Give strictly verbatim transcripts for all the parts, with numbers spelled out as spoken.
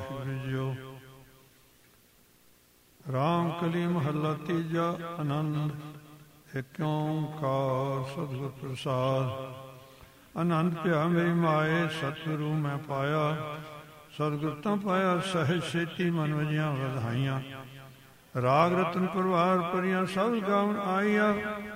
Waheguru JIO. Ram ਕਲੀ ਮਹੱਲਾ ਤੀਜਾ। ਆਨੰਦ ਏਕ ਓਂਕਾਰ ਸਤਿਗੁਰ ਪ੍ਰਸਾਦ। ਆਨੰਦ ਭਿਆ ਮੇਰੀ ਮਾਏ ਸਤਿਗੁਰੂ ਮੈਂ ਪਾਇਆ। ਸਤਿਗੁਰ ਤਾਂ ਪਾਇਆ ਸਹਿਜ ਛੇਤੀ ਮਨ ਵਜੀਆਂ ਵਧਾਈਆਂ। ਰਾਗ ਰਤਨ ਪਰਵਾਰ ਪਰੀਆਂ ਸਭ ਗਾਵਨ ਆਈਆ।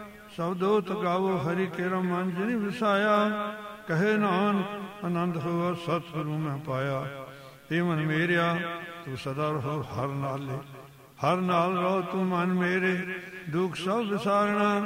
ਸਬਦੋਤ ਗਾਵੋ ਹਰਿ ਕੇਰਾ ਮਨ ਜਿਨਿ ਵਸਾਇਆ। ਕਹੇ ਨਾਨਕ ਆਨੰਦ ਹੋਆ ਸਤਿਗੁਰੂ ਮੈਂ ਪਾਇਆ। ਇਹ ਮਨ ਮੇਰਿਆ ਤੂੰ ਸਦਾ ਰਹੋ ਹਰ ਨਾਲੇ। ਹਰ ਨਾਲ ਰਹੋ ਤੂੰ ਮਨ ਮੇਰੇ ਦੁੱਖ ਸਭ ਵਿਸਾਰਣਾ।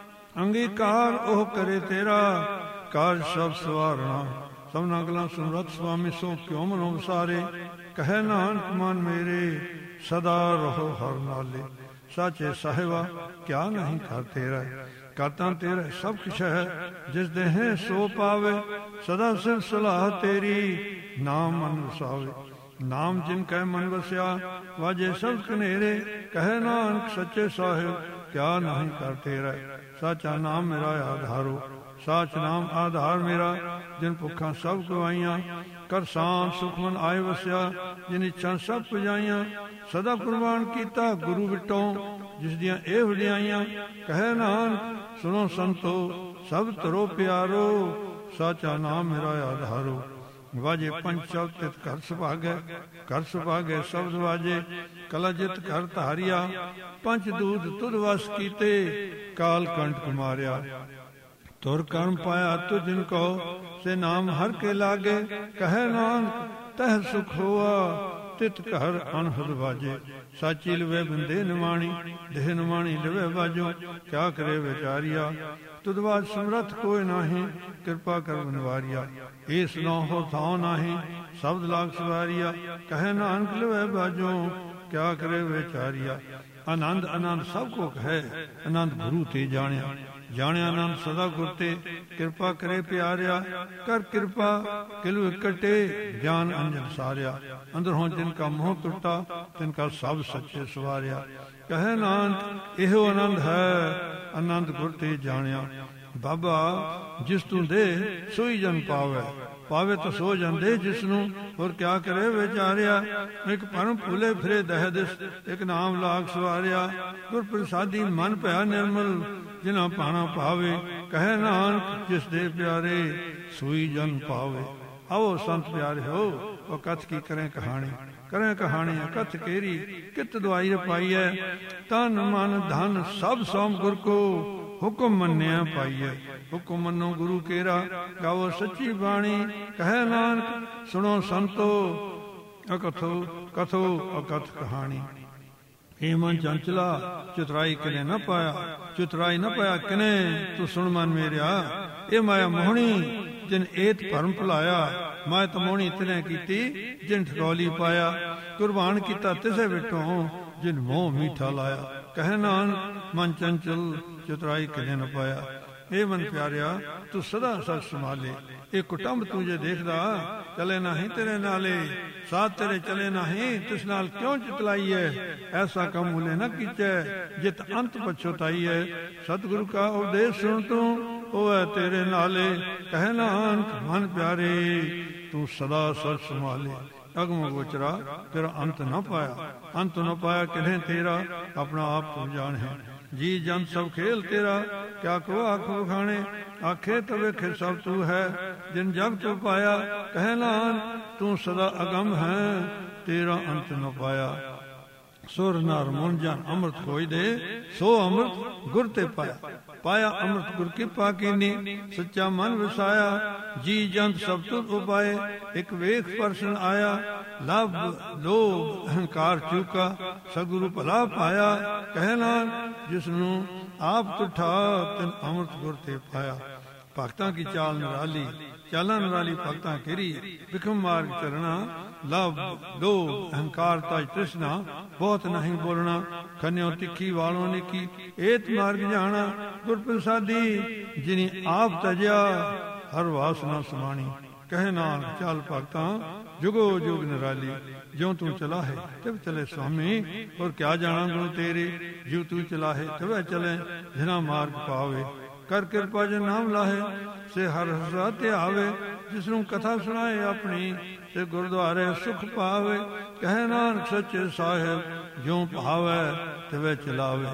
ਅੰਗੀਕਾਰ ਉਹ ਕਰੇ ਤੇਰਾ ਕਾਜ ਸਭ ਸਵਾਰਣਾ। ਸਭਨਾ ਗਲਾਂ ਸੁਨਰਤ ਸੁਆਮੀ ਸੋ ਕਿਉ ਮਨੋ ਵਿਸਾਰੇ। ਕਹੇ ਨਾਨਕ ਮਨ ਮੇਰੇ ਸਦਾ ਰਹੋ ਹਰ ਨਾਲੇ। ਸਾਚੇ ਸਾਹਿਬਾ ਕਿਆ ਨਹੀਂ ਕਰ ਤੇਰਾ। ਕਰਤਾ ਤੇਰਾ ਸਭ ਕੁਛ ਹੈ ਜਿਸ ਦੇ ਹੈ ਸੋ ਪਾਵੇ। ਸਦਾ ਸਿਰ ਸਲਾਹ ਤੇਰੀ ਨਾਮ ਮਨ ਵਸਾਵੇ। ਨਾਮ ਜਿਨ ਕੈ ਮਨ ਵਸਿਆ ਵਾਜੇ ਸਭ ਕਨੇਰੇ। ਕਹੇ ਨਾਨਕ ਸੱਚੇ ਸਾਹਿਬ ਕਿਆ ਨਹੀਂ ਕਰ ਤੇਰਾ। ਸਾਚਾ ਨਾਮ ਮੇਰਾ ਆਧਾਰੋ। ਸਾਚ ਨਾਮ ਆਧਾਰ ਮੇਰਾ ਜਿਨ ਭੁੱਖਾਂ ਸਭ ਗਵਾਈਆਂ। ਕਰ ਸਾਂ ਸੁਖ ਮਨ ਆਏ ਵਸਿਆ ਜਿਨ ਇੱਛਾ ਸਭ ਪੁਜਾਈਆਂ। ਸਦਾ ਕੁਰਬਾਨ ਕੀਤਾ ਗੁਰੂ ਵਿਟੋਂ ਜਿਸ ਦੀਆਂ ਇਹ ਵਡਿਆਈਆਂ। ਕਹੇ ਨਾਨਕ ਸੁਣੋ ਸੰਤੋ ਸਭ ਤਰੋ ਪਿਆਰੋ। ਸਾਚਾ ਨਾਮ ਮੇਰਾ ਆਧਾਰੋ। ਵਾਜੇ ਪੰਜ ਸ਼ਬਦ ਤਿਤ ਘਰ ਸੁਭਾਗੈ। ਘਰ ਸੁਭਾਗੈ ਸ਼ਬਦ ਵਾਜੇ ਕਲਾ ਜਿਤ ਘਰ ਧਾਰਿਆ। ਪੰਜ ਦੂਤ ਤੁਧ ਵਸ ਕੀਤੇ ਕਾਲ ਕੰਟਕ ਮਾਰਿਆ। ਤੁਰ ਕਰਮ ਪਾਇਆ ਤੁ ਜਿਨ ਕੋ ਸੇ ਨਾਮ ਹਰ ਕੇ ਲਾਗੇ। ਕਹੇ ਨਾਨਕ ਤਹ ਸੁਖ ਹੋਆ ਤਿਤ ਘਰ ਅਨਹਦ ਵਾਜੇ। ਸਾਚੀ ਲਵੇ ਬੰਦੇ ਨਿਮਾਣੀ ਦੇਹ ਨਿਮਾਣੀ ਲਵੇ ਵਾਜੋ। ਕਿਆ ਕਰੇ ਵਿਚਾਰਿਆ ਤੁਧ ਬਾਦ ਸਮਰਥ ਕੋਈ ਨਾਹੀਂ। ਕਿਰਪਾ ਕਰ ਬਨਵਾਰਿਆ ਏਸ ਨੋ ਹੋ ਥਾਉ ਨਾਹੀਂ। ਸ਼ਬਦ ਲਾਗ ਸਵਾਰਿਆ ਕਹੇ ਨਾਨਕ ਲਵੇ ਬਾਜੋ। ਕਿਆ ਕਰੇ ਵਿਚਾਰਿਆ ਆਨੰਦ ਆਨੰਦ ਸਭ ਕੋ ਹੈ। ਆਨੰਦ ਗੁਰੂ ਤੇ ਜਾਣਿਆ। ਜਾਣਿਆ ਆਨੰਦ ਸਦਾ ਗੁਰ ਤੇ। ਕਿਰਪਾ ਕਰੇ ਪਿਆਰਿਆ ਕਰ ਕਿਰਪਾ ਕਿਲੂ ਇਕਟੇ। ਗਿਆਨ ਅੰਜਨ ਸਾਰਿਆ ਅੰਦਰੋਂ ਜਿਨ ਕਾ ਮੋਹ ਟੁੱਟਾ ਤਿਨ ਕਾ ਸਭ ਸੱਚੇ ਸਵਾਰਿਆ। ਕਹੇ ਨਾਨਕ ਇਹੋ ਆਨੰਦ ਹੈ ਆਨੰਦ ਗੁਰ ਤੇ ਜਾਣਿਆ। ਬਾਬਾ ਜਿਸ ਤੂੰ ਦੇ ਸੋਈ ਜਨ ਪਾਵੇ। ਪਾਵੇ ਤਾਂ ਸੋ ਜਾਂਦੇ ਜਿਸ ਨੂੰ। ਹੋਰ ਕਿਆ ਕਰੇ ਵਿਚਾਰਿਆ। ਇੱਕ ਪਰਮ ਭੁਲੇ ਫਿਰੇ ਦਹਿ ਦਿਸ ਇੱਕ ਨਾਮ ਲਾਗ ਸਵਾਰਿਆ। ਗੁਰ ਪ੍ਰਸਾਦੀ ਮਨ ਭਇਆ ਨਿਰਮਲ ਜਿਨਾ ਪਾਣਾ ਭਾਵੇ। ਕਹੇ ਨਾਨਕ ਜਿਸ ਦੇ ਪਿਆਰੇ ਸੋਈ ਜਨ ਪਾਵੇ। ਆਓ ਸੰਤ ਪਿਆਰੇ ਹੋ ਉਹ ਕਥ ਕੀ ਕਰੇ ਕਹਾਣੀ। ਕਰੇ ਕਹਾਣੀ ਕਥ ਕੇਰੀ ਕਿਤ ਦਵਾਈ ਰਪਾਈਐ। ਤਨ ਮਨ ਧਨ ਸਭ ਸੋਮ ਗੁਰ ਕੋ ਹੁਕਮ ਮੰਨਿਆ ਪਾਈਐ। ਹੁਕਮ ਮੰਨੋ ਗੁਰੂ ਕੇਰਾ ਗਾਵੋ ਸੱਚੀ ਬਾਣੀ। ਕਹੇ ਨਾਨਕ ਸੁਣੋ ਸੰਤੋ ਅਕਥੋ ਕਥੋ ਅਕਥ ਕਹਾਣੀ। ਇਹ ਮਨ ਚੰਚਲਾ ਚਤੁਰਾਈ ਕਿਨੇ ਨਾ ਪਾਇਆ। ਚਤੁਰਾਈ ਨਾ ਪਾਇਆ ਕਿਨੇ ਤੂੰ ਸੁਣ ਮਨ ਮੇਰਿਆ। ਇਹ ਮਾਇਆ ਮੋਹਣੀ ਜਿਨ ਏਤ ਭਰਮ ਭੁਲਾਇਆ। ਮਾਇਆ ਤਾਂ ਮੋਹਣੀ ਤਿਨੇ ਕੀਤੀ ਜਿਨ ਠਗੌਲੀ ਪਾਇਆ। ਕੁਰਬਾਨ ਕੀਤਾ ਤਿਸੇ ਵਿਟੋਂ ਜਿਨ ਮੋਹ ਮੀਠਾ ਲਾਇਆ। ਕਹੇ ਨਾਨਕ ਮਨ ਚੰਚਲ ਚਤੁਰਾਈ ਕਿਨੇ ਨਾ ਪਾਇਆ। ਇਹ ਮਨ ਪਿਆਰਿਆ ਤੂੰ ਸਦਾ ਸਚ ਸੰਭਾਲੇ। ਇਹ ਕੁਟੰਬ ਤੂੰ ਜੇ ਦੇਖਦਾ ਚਲੇ ਨਹੀਂ ਤੇਰੇ ਨਾਲੇ। ਸਾਥ ਤੇਰੇ ਚਲੇ ਨਹੀਂ ਤਿਸ ਨਾਲ ਕਿਉਂ ਚਿਤਲਾਈਐ। ਐਸਾ ਕੰਮ ਮੁਲੇ ਨਾ ਕੀਚੈ ਜਿਤ ਅੰਤ ਪਛਤਾਈਐ। ਸਤਿਗੁਰੂ ਕਾ ਉਪਦੇਸ਼ ਸੁਣ ਤੂੰ ਹੋਵੇ ਤੇਰੇ ਨਾਲੇ। ਕਹੇ ਨਾਨਕ ਮਨ ਪਿਆਰੇ ਤੂੰ ਸਦਾ ਸਚ ਸੰਭਾਲੇ। ਅਗਮ ਗੋਚਰਾ ਤੇਰਾ ਅੰਤ ਨਾ ਪਾਇਆ। ਅੰਤ ਨਾ ਪਾਇਆ ਕਿਨੇ ਤੇਰਾ ਆਪਣਾ ਆਪ ਤੂੰ ਜਾਣਿਆ। ਜੀ ਜਨ ਸਭ ਖੇਲ ਤੇਰਾ ਕਿਆ ਕੋ ਆਖ ਵਖਾਣੇ। ਆਖੇ ਤੋ ਵੇਖੇ ਸਭ ਤੂੰ ਹੈ ਜਿਨ ਜਗ ਤੂੰ ਪਾਇਆ। ਕਹੇ ਨਾਨਕ ਤੂੰ ਸਦਾ ਅਗਮ ਹੈ ਤੇਰਾ ਅੰਤ ਨ ਪਾਇਆ। ਸੁਰ ਨਰ ਮਨ ਜਨ ਅੰਮ੍ਰਿਤ ਖੋਈ ਦੇ ਸੋ ਅੰਮ੍ਰਿਤ ਗੁਰ ਤੇ ਪਾਇਆ। ਪਾਇਆ ਅੰਮ੍ਰਿਤ ਗੁਰ ਕਿਰਪਾ ਕੀਨੀ ਸੱਚਾ ਮਨ ਵਸਾਇਆ। ਜੀ ਜੰਤ ਸਭ ਤੁਧ ਉਪਾਏ ਇੱਕ ਵੇਖ ਪਰਸ਼ਨ ਆਇਆ। ਲਭ ਲੋਭ ਅਹੰਕਾਰ ਚੂਕਾ ਸਤਿਗੁਰੂ ਭਲਾ ਪਾਇਆ। ਕਹੇ ਨਾਨਕ ਜਿਸ ਨੂੰ ਆਪ ਤੁਠਾ ਤਿਨ ਅੰਮ੍ਰਿਤ ਗੁਰ ਤੇ ਪਾਇਆ। ਭਗਤਾਂ ਕੀ ਚਾਲ ਨਿਰਾਲੀ ਚਾਲਾਂ ਨਿਰਾਲੀ ਭਗਤਾਂ ਕੇਰੀ। ਵਿਖਮ ਮਾਰਗ ਚਲਣਾ ਲਭ ਲੋਭ ਅਹੰਕਾਰ ਤਜ ਤ੍ਰਿਸ਼ਨਾ ਬਹੁਤ ਨਹੀਂ ਬੋਲਣਾ। ਖੰਨਿਓ ਤਿੱਖੀ ਵਾਲੋਂ ਨੇ ਕੀ ਏਤ ਮਾਰਗ ਜਾਣਾ। ਗੁਰ ਪ੍ਰਸਾਦੀ ਜਿਨੀ ਆਪ ਤਜਿਆ ਹਰ ਵਾਸਨਾ ਸਮਾਣੀ। ਕਹੇ ਨਾਨਕ ਚੱਲ ਭਗਤਾਂ ਜੁਗੋ ਜੁਗ ਨਿਰਾਲੀ। ਜਿਉ ਤੂੰ ਚਲਾ ਹੈ ਤਿਵ ਚਲੇ ਸੁਆਮੀ। ਹੋਰ ਕਿਆ ਜਾਣਾ ਗੁਰੂ ਤੇਰੇ ਜਿਉ ਤੂੰ ਚਲਾ ਹੈ ਤਿਵੈ ਚਲੇ ਜਿਨਾ ਮਾਰਗ ਪਾਵੇ। ਕਰ ਕਿਰਪਾ ਜੇ ਨਾਮ ਲਾਹੇ ਸੇ ਹਰ ਹਸਾ ਤੇ ਆਵੇ। ਜਿਸ ਨੂੰ ਕਥਾ ਸੁਣਾਏ ਆਪਣੀ, ਤੇ ਗੁਰਦੁਆਰੇ ਸੁਖ ਪਾਵੇ। ਕਹੇ ਨਾਨਕ ਸੱਚੇ ਸਾਹਿਬ, ਜਿਉ ਭਾਵੈ ਤਿਵੇਂ ਚਲਾਵੇ।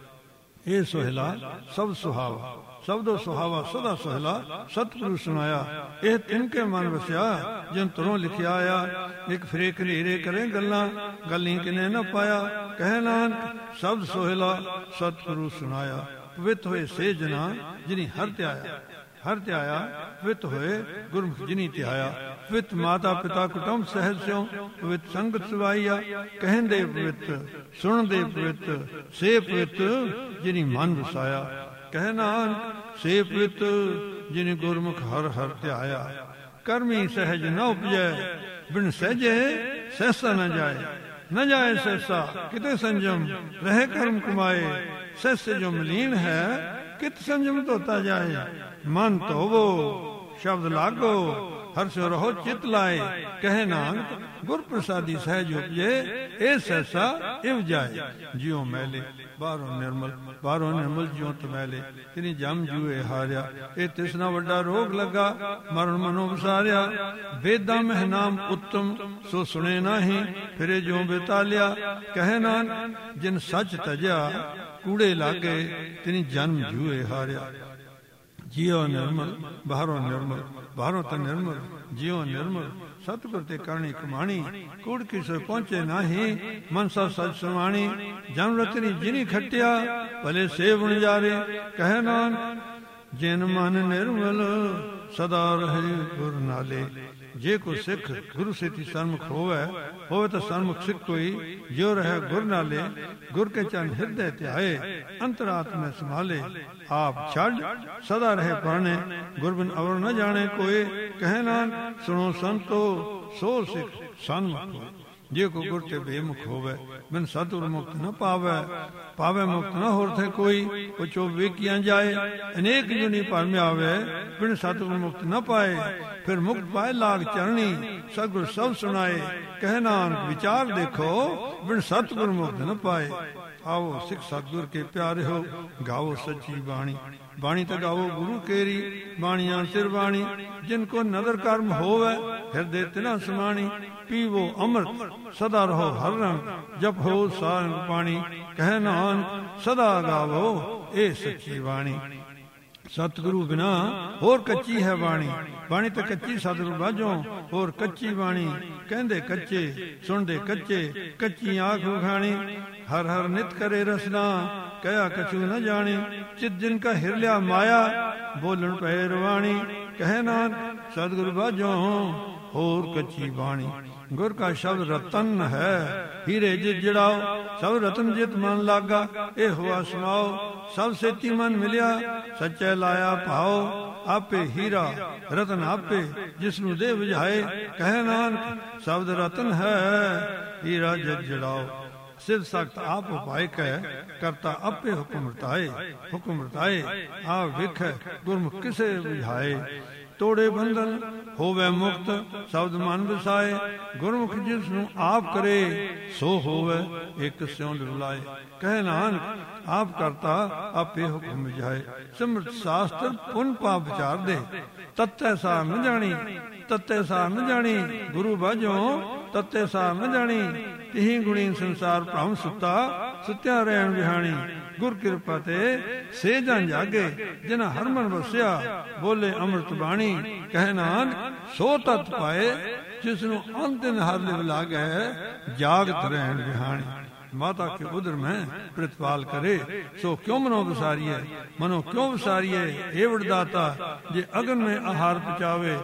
ਇਹ ਸੋਹਿਲਾ ਸਭ ਸੁਹਾਵਾ, ਸਬਦੋ ਸੁਹਾਵਾ ਸਦਾ ਸੋਹਿਲਾ, ਸਤਿਗੁਰੂ ਸੁਣਾਇਆ। ਇਹ ਤਿਨਕੇ ਮਨ ਵਸਿਆ, ਜਿਨ ਤੁਰੋਂ ਲਿਖਿਆ ਆਇਆ। ਇੱਕ ਫਰੇ ਘਨੇਰੇ ਕਰੇ ਗੱਲਾਂ, ਗੱਲੀ ਕਿਨੇ ਨਾ ਪਾਇਆ। ਕਹੇ ਨਾਨਕ ਸਬਦ ਸੋਹਿਲਾ, ਸਤਿਗੁਰੂ ਸੁਣਾਇਆ। ਪਵਿੱਤ ਹੋਏ ਸੇ ਜਨਾ, ਜਿਨੀ ਹਰ ਧਿਆਇਆ। ਹਰ ਧਿਆਇਆ ਪਵਿੱਤ ਹੋਏ, ਗੁਰਮੁਖ ਜਿਨੀ ਧਿਆਇਆ। ਪਵਿੱਤ ਮਾਤਾ ਪਿਤਾ ਕੁਟੁੰਬ ਸਹਿਜ ਸਿਉ, ਪਵਿੱਤ ਸੰਗਤ ਸਵਾਈਆ। ਕਹਿੰਦੇ ਪਵਿੱਤ, ਸੁਣਦੇ ਪਵਿੱਤ, ਸੇ ਪਵਿੱਤ ਜਿਨੀ ਮਨ ਵਸਾਇਆ। ਕਹਿ ਨਾਨਕ ਸੇ ਪਵਿੱਤ, ਜਿਨੀ ਗੁਰਮੁਖ ਹਰ ਹਰ ਧਿਆਇਆ। ਕਰਮੀ ਸਹਿਜ ਨ ਉਪਜੈ, ਬਿਨ ਸਹਿਜੇ ਸਹਿਸਾ ਨ ਜਾਏ। ਨ ਜਾਏ ਸਹਿਸਾ ਕਿਤੇ ਸੰਜਮ, ਰਹੇ ਕਰਮ ਕਮਾਏ। ਸਹਿਸ ਜੋ ਮਲੀਨ ਹੈ, ਕਿਤ ਸੰਜਮ ਧੋਤਾ ਜਾਏ। ਮਨ ਧੋਵੋ ਸ਼ਬਦ ਲਾਗੋ, ਹਰ ਸਿਉ ਰਹੋ ਚਿਤ ਲਾਏ। ਕਹੇ ਨਾਨਕ ਗੁਰ ਪ੍ਰਸਾਦੀ ਸਹਿਜ ਉਪਜੇ, ਇਹ ਸਹਿਸਾ ਇਵ ਜਾਏ। ਜਿਉ ਮੈਲੇ ਬਾਹਰੋਂ ਨਿਰਮਲ, ਬਾਹਰੋਂ ਨਿਰਮਲ ਜਿਉ ਤਮੈਲੇ। ਤਿਨੀ ਜਮ ਜੂਏ ਹਾਰਿਆ, ਇਹ ਤਿਸਨਾ ਵੱਡਾ ਰੋਗ ਲੱਗਾ। ਮਰਨ ਮਨੋਂ ਵਿਸਾਰਿਆ, ਵੇਦਾਂ ਮਹਿ ਨਾਮ ਉੱਤਮ, ਸੋ ਸੁਣੇ ਨਾਹੀ ਫਿਰੇ ਜਿਉ ਬੇਤਾਲਿਆ। ਕਹੇ ਨਾਨਕ ਜਿਨ ਸੱਚ ਤਜਿਆ, ਕੂੜੇ ਲਾਗੇ ਤਿਨੀ ਜਨਮ ਜੂਏ ਹਾਰਿਆ। ਜਿਉ ਨਿਰਮਲ ਬਾਹਰੋਂ ਨਿਰਮਲ, ਬਾਹਰੋਂ ਤਾਂ ਨਿਰਮਲ, ਜਿਉ ਨਿਰਮਲ। ਸਤਿਗੁਰ ਤੇ ਕਰਨੀ ਕਮਾਣੀ, ਕੂੜ ਕਿਸੇ ਪਹੁੰਚੇ ਨਾਹੀ। ਮਨਸਾ ਸਚ ਸਮਾਣੀ, ਜਨ ਰਤਨੀ ਜਿਨੀ ਖੱਟਿਆ, ਭਲੇ ਸੇਵ ਨਜ਼ਾਰੇ। ਕਹੇ ਨਾਨਕ ਜਿਨ ਮਨ ਨਿਰਮਲ, ਸਦਾ ਰਹੇ ਗੁਰ ਨਾਲੇ। ਜੇ ਕੋ ਸਿੱਖ ਗੁਰੂ ਸੇਤੀ ਸਨਮੁਖ ਹੋਵੇ, ਹੋਵੇ ਤਾਂ ਸਨਮੁਖ ਸਿੱਖ ਕੋਈ, ਜਿਉ ਰਹੇ ਗੁਰ ਨਾਲੇ। ਗੁਰ ਕੇ ਚਰਨ ਹਿਰਦੈ ਧਿਆਏ, ਅੰਤਰਾਤਮੈ ਸੰਭਾਲੇ। ਆਪ ਛੱਡ ਸਦਾ ਰਹੇ ਪਰਣੇ, ਗੁਰ ਬਿਨ ਅਵਰ ਨ ਜਾਣੇ ਕੋਏ। ਕਹੇ ਨਾਨਕ ਸੁਣੋ ਸੰਤੋ, ਸੋ ਸਿੱਖ ਸਨਮੁਖ ਹੋਏ। ਜੇ ਕੋ ਗੁਰ ਤੇ ਬੇਮੁਖ ਹੋਵੇ, ਬਿਨ ਸਤਿਗੁਰ ਮੁਕਤ ਨ ਪਾਵੇ। ਪਾਵੇ ਮੁਕਤ ਨ ਹੋਰ ਥੇ ਕੋਈ, ਪੁੱਛੋ ਵੇਖੀਆਂ ਜਾਏ। ਅਨੇਕ ਜੁਨੀ ਭਰਮ ਆਵੇ, ਬਿਨ ਸਤਿਗੁਰ ਮੁਕਤ ਨ ਪਾਏ। ਫਿਰ ਮੁਕਤ ਪਾਏ ਲਾਗ ਚਰਣੀ, ਸਤਿਗੁਰ ਸਭ ਸੁਣਾਏ। ਕਹੇ ਨਾਨਕ ਵਿਚਾਰ ਦੇਖੋ, ਬਿਨ ਸਤਿਗੁਰ ਮੁਕਤ ਨ ਪਾਏ। ਆਓ ਸਿੱਖ ਸਤਿਗੁਰ ਕੇ ਪਿਆਰੇ ਹੋ, ਗਾਓ ਸੱਚੀ ਬਾਣੀ। ਬਾਣੀ ਤਾਂ ਗਾਵੋ ਗੁਰੂ ਕੇਰੀ, ਬਾਣੀਆਂ ਸਿਰ ਬਾਣੀ। ਜਿਨ ਕੋ ਨਦਰ ਕਰਮ ਹੋਵੇ, ਹਿਰਦੇ ਤਿਨਾ ਸਮਾਣੀ। ਪੀਵੋ ਅੰਮ੍ਰਿਤ ਸਦਾ ਰਹੋ ਹਰ ਰੰਗ, ਜਪ ਹੋ ਸਾਰੰਗ ਪਾਣੀ। ਕਹਿ ਨਾਨਕ ਸਦਾ ਗਾਵੋ ਇਹ ਸੱਚੀ ਬਾਣੀ। ਸਤਿਗੁਰੂ ਬਿਨਾ ਹੋਰ ਕੱਚੀ ਹੈ ਬਾਣੀ। ਬਾਣੀ ਤਾਂ ਕੱਚੀ ਸਤਿਗੁਰੂ ਬਾਝੋਂ, ਹੋਰ ਕੱਚੀ ਬਾਣੀ। ਕਹਿੰਦੇ ਕੱਚੇ ਸੁਣਦੇ ਕੱਚੇ, ਕੱਚੀ ਆਖ ਉਖਾਣੀ। ਹਰ ਹਰ ਨਿਤ ਕਰੇ ਰਸਨਾ, ਕਹਿਆ ਕਛੂ ਨ ਜਾਣੀ। ਚਿਤ ਜਿਨ ਕਾ ਹਿਰ ਲਿਆ ਮਾਇਆ, ਬੋਲਣ ਪਏ ਰਵਾਣੀ। ਕਹਿ ਨਾਨਕ ਸਤਿਗੁਰੂ ਬਾਝੋਂ ਹੋਰ ਕੱਚੀ ਬਾਣੀ। ਗੁਰ ਕਾ ਸ਼ਬਦ ਰਤਨ ਹੈ, ਹੀਰੇ ਜਿਤ ਜੜਾਓ। ਸਭ ਰਤਨ ਜਿਤ ਮਨ ਲਾਗਾ, ਇਹ ਹੋਆ ਸਮਾਓ। ਸਭ ਸੇਤੀ ਮਨ ਮਿਲਿਆ, ਸੱਚੇ ਲਾਇਆ ਭਾਓ। ਆਪੇ ਹੀਰਾ ਰਤਨ ਆਪੇ, ਜਿਸ ਨੂੰ ਦੇ ਬੁਝਾਏ। ਕਹਿ ਨਾਨਕ ਸ਼ਬਦ ਰਤਨ ਹੈ, ਹੀਰਾ ਜਿਤ ਜੜਾਓ। ਸਿਧ ਸਖਤ ਆਪ ਉਪਾਇ ਕੈ, ਕਰਤਾ ਆਪੇ ਹੁਕਮ ਰਤਾਏ। ਹੁਕਮ ਰਤਾਏ ਆਪ ਵੇਖੈ, ਗੁਰਮੁਖ ਕਿਸੇ ਬੁਝਾਏ। ਤੋੜੇ ਬੰਧਨ ਹੋਵੇ ਮੁਕਤ, ਸ਼ਬਦ ਮਨ ਵਸਾਏ। ਗੁਰਮੁਖ ਜਿਸ ਨੂੰ ਆਪ ਕਰੇ, ਸੋ ਹੋਵੇ ਇੱਕ ਸਿਉ ਲਿਵਲਾਏ। ਕਹਿ ਨਾਨਕ ਆਪ ਕਰਤਾ ਆਪੇ ਹੁਕਮ ਜਾਏ। ਸਿਮਰਤ ਸ਼ਾਸਤਰ ਪੁਨ ਪਾਪ ਵਿਚਾਰ ਦੇ, ਤਤੈ ਸਾਰ ਨ ਜਾਣੀ। ਤਤੈ ਸਾਰ ਨ ਜਾਣੀ ਗੁਰੂ ਬਾਝੋਂ, ਤਤੈ ਸਾਰ ਨ ਜਾਣੀ। ਤਿਹੀ ਗੁਣੀ ਸੰਸਾਰ ਭ੍ਰਮ ਸੁੱਤਾ, ਸੁੱਤਿਆ ਰਹਿਣ ਵਿਹਾਣੀ। ਗੁਰ ਕਿਰਪਾ ਤੇ ਸੇ ਜਨ ਜਾਗੇ, ਜਿਨਾ ਹਰਮਨ ਵਸਿਆ। ਬੋਲੇ ਅੰਮ੍ਰਿਤ ਬਾਣੀ। ਕਹਿ ਨਾਨਕ ਸੋ ਤਤ ਪਾਏ, ਜਿਸ ਨੂੰ ਅੰਤ ਦਿਨ ਹਰ ਲਿਵ ਲਾਗੈ, ਜਾਗਤ ਰਹਿਣ ਵਿਹਾਣੀ। ਮਾਤਾ ਕੇ ਉਦਰ ਮੈਂ ਪ੍ਰਤਪਾਲ ਕਰੇ, ਸੋ ਕਿਉਂ ਮਨੋ ਵਿਸਾਰੀਏ। ਮਨੋ ਕਿਉਂ ਵਿਸਾਰੀਏ ਏ ਵਡਦਾਤਾ, ਜੇ ਅਗਨ ਮੇ ਆਹਾਰ ਪਚਾਵੇ।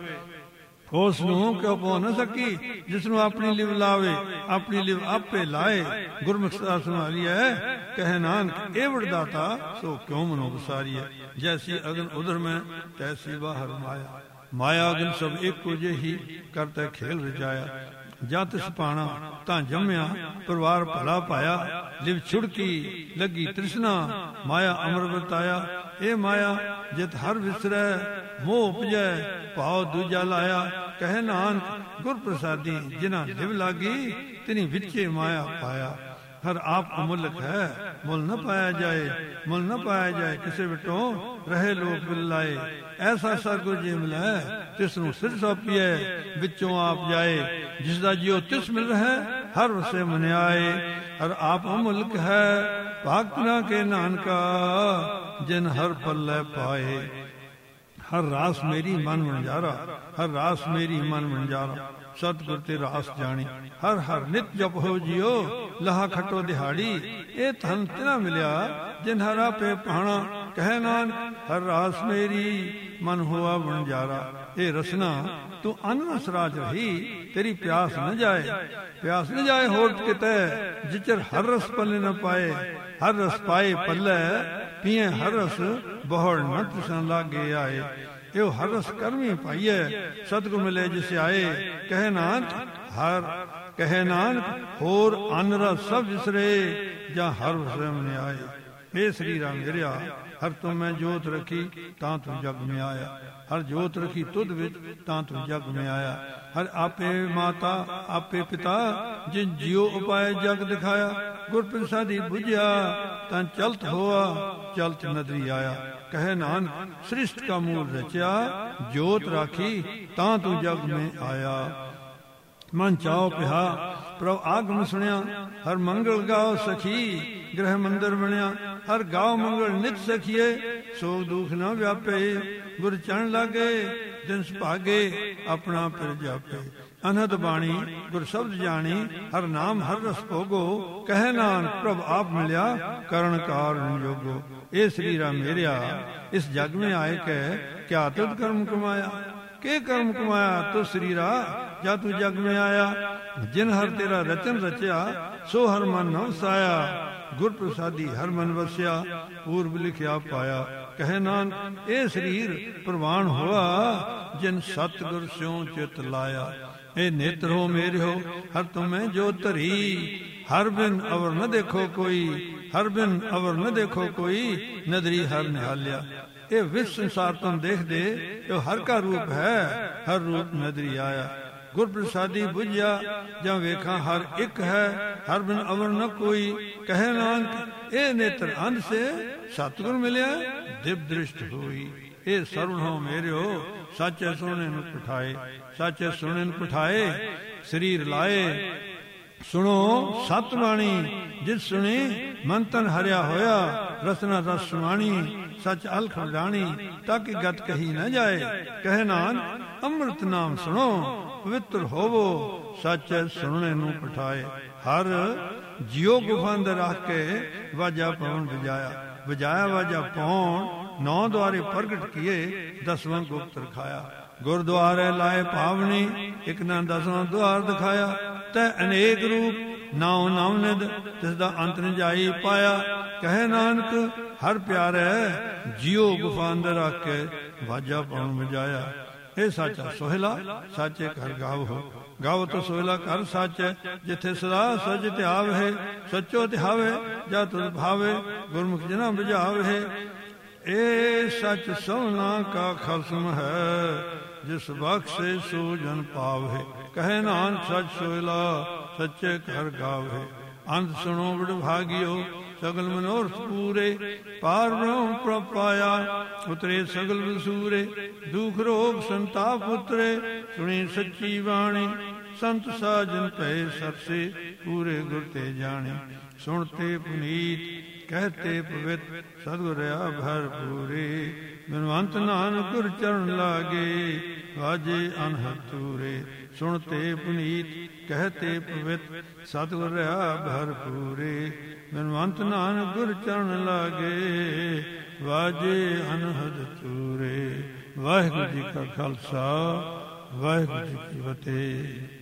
ਉਸ ਨੂੰ ਕਿਉਂ ਪੋ ਨਾ ਸਕੀ, ਜਿਸ ਨੂੰ ਆਪਣੀ ਲਿਵ ਲਾਵੇ। ਆਪਣੀ ਲਿਵ ਆਪੇ ਲਾਏ, ਗੁਰਮੁਖ ਸਦਾ ਸੰਭਾਲੀਐ। ਕਹਿ ਨਾਨਕ ਇਹ ਵਡਦਾਤਾ, ਸੋ ਕਿਉਂ ਮਨੋ ਵਿਸਾਰੀਐ। ਜੈਸੀ ਅਗਨ ਉਦਰ ਮੈਂ, ਤੈਸੀ ਬਾਹਰ ਮਾਇਆ। ਮਾਇਆ ਅਗਨ ਸਭ ਇੱਕੋ ਜਿਹੀ, ਕਰਤਾ ਖੇਲ ਰਚਾਇਆ। ਜਾਂ ਤਿਸ ਪਾਣਾ ਤਾਂ ਜੰਮਿਆ, ਪਰਿਵਾਰ ਭਲਾ ਪਾਇਆ। ਲਿਵ ਛੁੜਕੀ ਲੱਗੀ ਤ੍ਰਿਸ਼ਨਾ, ਮਾਇਆ ਅਮਰ ਵਰਤਾਇਆ। ਇਹ ਮਾਇਆ ਜਿਤ ਹਰ ਵਿਸਰੈ, ਮੋਹ ਉਪਜੈ ਭਾਉ ਦੂਜਾ ਲਾਇਆ। ਕਹਿ ਨਾਨਕ ਗੁਰ ਪ੍ਰਸਾਦੀ, ਜਿਨਾ ਲਿਵ ਲਾਗੀ, ਤਿਨੀ ਵਿੱਚੇ ਮਾਇਆ ਪਾਇਆ। ਹਰ ਆਪ ਅਮੁੱਲਕ ਹੈ, ਮੁੱਲ ਨਾ ਪਾਇਆ ਜਾਏ, ਮੁੱਲ ਨਾ ਪਾਇਆ ਜਾਏ, ਕਿਸੇ ਵਿਟੋਂ ਰਹੇ ਲੋਕ ਬਿਲਾਏ। ਐਸਾ ਸਤਿਗੁਰ ਜੀ ਮਿਲੈ, ਤਿਸ ਨੂੰ ਸਿਰ ਸੌਪੀਐ, ਵਿੱਚੋਂ ਆਪ ਜਾਏ। ਜਿਸ ਦਾ ਜਿਉ ਤਿਸ ਮਿਲ ਰਿਹਾ, ਹਰ ਵਸੇ ਮਨਿਆਏ। ਹਰ ਆਪ ਅਮੁੱਲਕ ਹੈ, ਭਗਤ ਨਾ ਕੇ ਨਾਨਕਾ, ਜਿਨ ਹਰ ਪੱਲੇ ਪਾਏ। ਹਰ ਰਾਸ ਮੇਰੀ ਮਨ ਵਣਜਾਰਾ, ਹਰ ਰਾਸ ਮੇਰੀ ਮਨ ਵਣਜਾਰਾ। ਸਤਿਗੁਰ ਤੇ ਰਾਸ ਜਾਣੀ, ਹਰ ਹਰ ਨਿਤ ਜਪ ਹੋ ਜਿਓ, ਲਹਾ ਖਟੋ ਦਿਹਾੜੀ। ਇਹ ਧਨ ਤਿਨਾ ਮਿਲਿਆ, ਜਿਨ ਹਰ ਆਪੇ ਪਾਣਾ। ਕਹਿ ਨਾਨਕ ਹਰ ਰਾਸ ਮੇਰੀ ਮਨ ਹੋਆ ਵਣਜਾਰਾ। ਇਹ ਰਸਨਾ ਤੂੰ ਅਨ ਰਸ ਰਾਜ ਰਹੀ, ਤੇਰੀ ਪਿਆਸ न ਜਾਏ, ਪਿਆਸ न ਜਾਏ ਹੋਰ ਕਿਤੇ। ਜਿਚਰ ਹਰ ਰਸ ਪੱਲੇ न ਪਾਏ, ਹਰ ਰਸ ਪਾਏ ਪੱਲੇ। ਪੀਏ ਹਰ ਰਸ ਬਹੁੜ ਨ ਤ੍ਰਿਸ਼ਨ ਲਾਗੇ ਆਏ। ਇਹ ਹਰ ਰਸ ਕਰਮੀ ਪਾਈਐ, ਸਤਿਗੁਰ ਮਿਲੇ ਜਿਸ ਆਏ। ਕਹੇ ਨਾਨਕ ਹਰ ਕਹੇ ਨਾਨਕ ਹੋਰ ਅਨ ਰਸ ਸਭ ਵਿਸਰੇ, ਜਾਂ ਹਰ ਵਸੇ ਮਨ ਆਏ। ਇਹ ਸਰੀਰਾ ਮੇਰਿਆ, ਹਰ ਤੂੰ ਮੈਂ ਜੋਤ ਰਖੀ, ਤਾਂ ਤੂੰ ਜਗ ਮੈਂ ਆਇਆ। ਹਰ ਜੋਤ ਰਖੀ ਤੁਧ ਵਿੱਚ, ਤਾਂ ਤੂੰ ਜਗ ਮੈਂ ਆਇਆ। ਹਰ ਆਪੇ ਮਾਤਾ ਆਪੇ ਪਿਤਾ, ਜਿਨ ਜਿਉ ਉਪਾਏ ਜਗ ਦਿਖਾਇਆ। ਗੁਰ ਪ੍ਰਸਾਦੀ ਬੁਝਿਆ, ਤਾਂ ਚਲਤ ਹੋਆ, ਚਲਤ ਨਦਰੀ ਆਇਆ। ਕਹੇ ਨਾਨਕ ਸ੍ਰਿਸ਼ਟ ਕਾ ਮੂਲ ਰਚਿਆ, ਜੋਤ ਰਾਖੀ ਤਾਂ ਤੂੰ ਜਗ ਮੈਂ ਆਇਆ। ਮਨ ਚਾਉ ਪਿਹਾ ਪ੍ਰਭ ਆਗਮ ਸੁਣਿਆ, ਹਰ ਮੰਗਲ ਗਾਓ ਸਖੀ, ਗ੍ਰਹਿ ਮੰਦਰ ਬਣਿਆ। ਹਰ ਗਾਓ ਮੰਗਲ ਨਿਤ ਸਖੀਏ, ਸੋਗ ਦੁਖ ਨਾ ਵਿਆਪੇ। ਗੁਰ ਚਰਨ ਲਾਗੇ ਦਿਨ ਸੁਭਾਗੇ, ਆਪਣਾ ਫਿਰ ਜਾਪੇ। ਅਨਹਦ ਬਾਣੀ ਗੁਰ ਸ਼ਬਦ ਜਾਣੀ, ਹਰ ਨਾਮ ਹਰ ਰਸ ਭੋਗੋ। ਕਹੇ ਨਾਨਕ ਪ੍ਰਭ ਆਪ ਮਿਲਿਆ, ਕਰਨ ਕਾਰਨ ਜੋਗੋ। ਇਹ ਸਰੀਰਾ ਮੇਰਿਆ, ਇਸ ਜਗ में आए कह, क्या तुद कर्म कमाया। के कर्म कमाया तो सरीरा, जा तू जग में आया। जिन हर तेरा रचन रचया, सो हर मन न वसाया। गुर प्रसादी हर मन वस्या, पूर्व लिखिया पाया। कहे नानक ए शरीर प्रवान हुआ, जिन सतगुर स्यों चित लाया। ए नेत्र हो मेरे हो, हर तुम्हें जो धरी। हर बिन अवर न देखो कोई, हर बिन अवर न देखो कोई। नदरी हर निहालिया। ये विश्व संसार तुम देख दे, जो हर का रूप है, हर रूप नदरी आया। गुर प्रसादी बुझिया, जब वेखा हर एक है, हर बिन अवर न कोई। कहे नानक ए नेत्र अंध से, सतगुर मिलिया दिव्य दृष्ट हुई। ए सरुण हो मेरे हो, साचे सोने न पठाए। साचे सोने न पठाए, शरीर लाए। सुनो सतबाणी, जिस सुनी मन तन हरिया होया। रसना रस सुनानी, सच अलख जानी, ताकि गत कही न जाए। कहे नान अमृत नाम सुनो, पवित्र होवो, सच सुनने नू पठाए। हर जियो गुफा अंदर रख के वाजा पवन बजाया। बजाया वाजा पवन, नौ द्वारे प्रगट किए, दसवां गुप्त रखाया। गुरुद्वारे लाए पावनी, एक ना दसवां द्वार दिखाया। तै अनेक रूप, नाव नाम निद, तिसदा अंत न जाई पाया। कहे नानक हर प्यारे, जियो गुफा अंदर रख के वाजा पवन बजाया। ए साचा सोहला, साचे घर गाव हो। गाओ तो सोहला कर साचे, जिथे सदा सच ध्याव है। सचो ध्यावे, जा तुझ भावे, गुरमुख जना बुझावे। ए सच सोना का खसम है, जिस बख्शे सो जन पावे। कहे नानक सच सोहला, सच्चे घर गावे। अंत सुनो बड़ भागियो, सगल मनोरथ पूरे। पार ब्रह्म प्रभ पाया, उतरे सगल वसूरे। दुख रोग संताप उतरे, सुनी सच्ची वाणी। संत साजन पे सरसे, पूरे गुर ते जाने। सुनते पुनीत, कहते पवित्र, सदगुर रहा भरपूरे। बिनवंत नानक गुर चरण लागे, वाजे अनहद तूरे। सुनते पुनीत, कहते पवित्र, सतगुर रहा भरपूरे। बिनवंत नानक गुर चरण लागे, वाजे अनहद तूरे। वाहिगुरू जी का खालसा, वाहिगुरू जी की फतेह।